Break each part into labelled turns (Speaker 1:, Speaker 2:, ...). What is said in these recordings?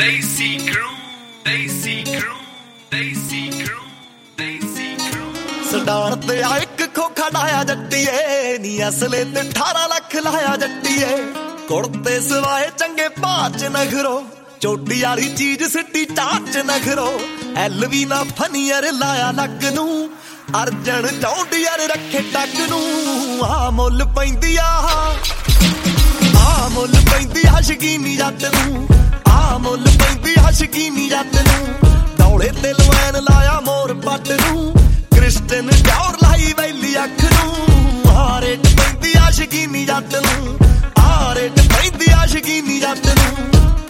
Speaker 1: Desi Crew, Desi Crew, Desi Crew, Desi Crew।
Speaker 2: ਸਡਾਣ ਤੇ ਆ ਇੱਕ ਖੋਖਾ ਡਾਇਆ ਜੱਟੀਏ ਨੀ ਅਸਲੇ ਤੇ 18 ਲੱਖ ਲਾਇਆ ਜੱਟੀਏ ਕੁੜਤੇ ਸਵਾਏ ਚੰਗੇ ਭਾਚ ਨਖਰੋ ਚੋਟੀ ਵਾਲੀ ਚੀਜ਼ ਸਿੱਟੀ ਚਾਚ ਨਖਰੋ ਐਲਵੀ ਨਾ ਫਨੀਅਰ ਲਾਇਆ ਲੱਕ ਨੂੰ ਅਰਜਨ ਚੌਂਡੀਅਰ ਰੱਖੇ ਟੱਕ ਨੂੰ ਆ ਮੁੱਲ ਪੈਂਦੀ ਆ ਮੁੱਲ ਪੈਂਦੀ ਆ ਸ਼ਕੀਨੀ ਜੱਟ ਨੂੰ ਆ ਮੁੱਲ ਪੈਂਦੀ ਆ ਸ਼ਕੀਨੀ ਜੱਟ ਨੂੰ ਦੌੜੇ ਤੇ ਲਵੈਨ ਲਾਇਆ ਮੋਰ ਪੱਟ ਨੂੰ ਕ੍ਰਿਸਟਨ ਡੌਰ ਲਾਈ ਵੈਲੀ ਅੱਖ ਨੂੰ ਆ ਰੇਟ ਪੈਂਦੀ ਆ ਸ਼ਕੀਨੀ ਜੱਟ ਨੂੰ ਆ ਰੇਟ ਪੈਂਦੀ ਆ ਸ਼ਕੀਨੀ ਜੱਟ ਨੂੰ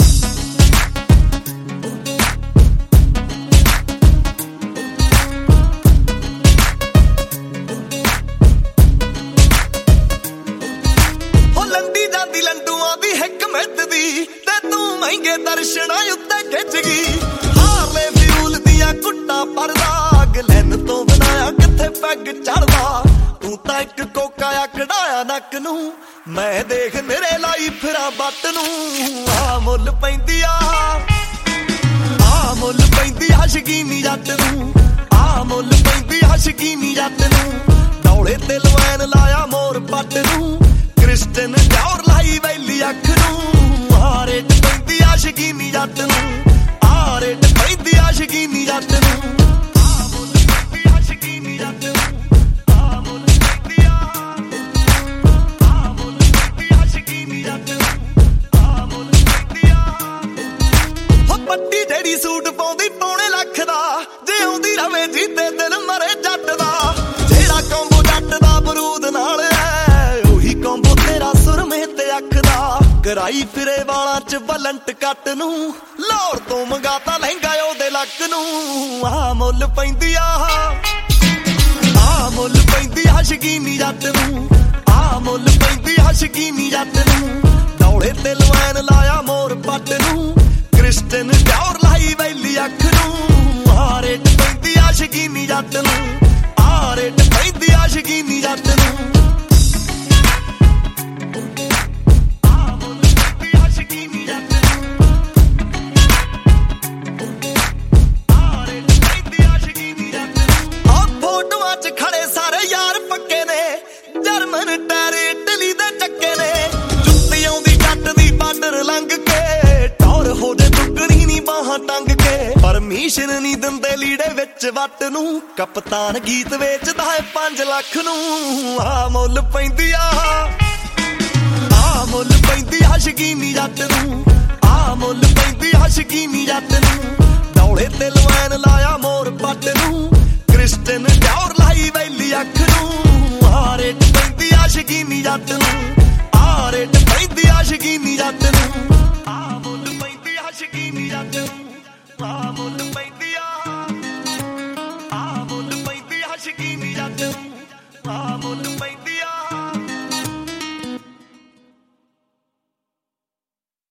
Speaker 2: ਮਹਿੰਗੇ ਦਰਸ਼ਨਾਂ ਉੱਤੇ ਖਿੱਚ ਗਈ ਹਾਰਲੇ ਫਿਊਲ ਦੀਆਂ ਕੁੱਟਾਂ ਪਰਦਾ ਗਲੈਨ ਤੋਂ ਬਣਾਇਆ ਕਿੱਥੇ ਪੈਗ ਚੜਦਾ ਤੂੰ ਤਾਂ ਇੱਕ ਕੋਕਾ ਆ ਕਢਾਇਆ ਨੱਕ ਨੂੰ ਮੈਂ ਦੇਖ ਮੇਰੇ ਲਾਈ ਫਿਰਾਂ ਬੱਟ ਨੂੰ ਆ ਮੁੱਲ ਪੈਂਦੀ ਆ ਮੁੱਲ ਪੈਂਦੀ ਆ ਸ਼ਕੀਨੀ ਜੱਟ ਨੂੰ ਆ ਮੁੱਲ ਪੈਂਦੀ ਆ ਸ਼ਕੀਨੀ ਜੱਟ ਨੂੰ ਦੌੜੇ ਤੇ ਲਵੈਨ ਲਾਇਆ ਮੋਰ ਪੱਟ ਨੂੰ ਕ੍ਰਿਸਟਨ ਡੌਰ ਲਾਈ ਵੈਲੀ ਅੱਖ ਨੂੰ ਆ ਰੇਟ ਪੈਂਦੀ ਆ ਸ਼ਕੀਨੀ ਜੱਟ ਨੂੰ ਆ ਰੇਟ ਪੈਂਦੀ ਆ ਸ਼ਕੀਨੀ ਜੱਟ ਨੂੰ ਆ ਮੁੱਲ ਪੈਂਦੀ ਆ ਸ਼ਕੀਨੀ ਜੱਟ ਨੂੰ ਆ ਮੁੱਲ ਪੈਂਦੀ ਆ ਮੁੱਲ ਪੈਂਦੀ ਆ ਸ਼ਕੀਨੀ ਜੱਟ ਨੂੰ ਆ ਮੁੱਲ ਪੈਂਦੀ ਆ ਹੋ ਪੱਟੀ ਜਿਹੜੀ ਸੂਟ ਪਾਉਂਦੀ ਪੌਣੇ ਲੱਖ ਦਾ ਜੇ ਆਉਂਦੀ ਰਵੇ ਜੀਤੇ ਦਿਲ ਮਰੇ ਜੱਟ ਦਾ ਜਿਹੜਾ ਕੰਬੋ ਜੱਟ ਦਾ ਬਰੂਦ ਨਾਲ ਐ ਉਹੀ ਕੰਬੋ ਤੇਰਾ ਸੁਰਮੇ ਤੇ ਅੱਖ ਦਾ ਕਰਾਈ ਫਿਰੇ ਵਾਲਾਂ ਚ ਬਲੰਟ ਕੱਟ ਨੂੰ ਲਾਹੌਰ ਤੋਂ ਮੰਗਾਤਾ ਲਹਿੰਗਾ ਉਹਦੇ ਲੱਕ ਨੂੰ ਆ ਮੁੱਲ ਪੈਂਦੀ ਆ ਮੁੱਲ ਪੈਂਦੀ ਆ ਸ਼ਕੀਨੀ ਜੱਟ ਨੂੰ ਆ ਮੁੱਲ ਪੈਂਦੀ ਆ ਸ਼ਕੀਨੀ ਜੱਟ ਨੂੰ ਦੌੜੇ ਤੇ ਲਵੈਨ ਲਾਇਆ ਮੋਰ ਪੱਟ ਨੂੰ ਕ੍ਰਿਸਟਨ ਡੌਰ ਲਾਈ ਵੈਲੀ ਅੱਖ ਨੂੰ ਆ ਰੇਟ ਪੈਂਦੀ ਆ ਸ਼ਕੀਨੀ ਜੱਟ ਨੂੰ ਆ ਰੇਟ ਪੈਂਦੀ ਆ ਸ਼ਕੀਨੀ ਜੱਟ ਨੂੰ ਪਰਮਿਸ਼ਨ ਨਹੀਂ ਦਿੰਦੇ ਲੀੜੇ ਵਿੱਚ ਵੱਟ ਨੂੰ ਕਪਤਾਨ ਗੀਤ ਵੇਚਦਾ ਹੈ 5 ਲੱਖ ਨੂੰ ਆ ਮੁੱਲ ਪੈਂਦੀ ਆ ਮੁੱਲ ਪੈਂਦੀ ਆ ਸ਼ਕੀਨੀ ਜੱਟ ਨੂੰ ਆ ਮੁੱਲ ਪੈਂਦੀ ਆ ਸ਼ਕੀਨੀ ਜੱਟ ਨੂੰ ਦੌੜੇ ਤੇ ਲਵੈਨ ਲਾਇਆ ਮੋਰ ਪੱਟ ਨੂੰ ਕ੍ਰਿਸਟਨ ਡੌਰ ਲਾਈ ਵੈਲੀ ਅੱਖ ਨੂੰ ਆ ਰੇਟ ਪੈਂਦੀ ਆ ਸ਼ਕੀਨੀ ਜੱਟ ਨੂੰ ਆ ਰੇਟ ਪੈਂਦੀ ਆ ਸ਼ਕੀਨੀ ਜੱਟ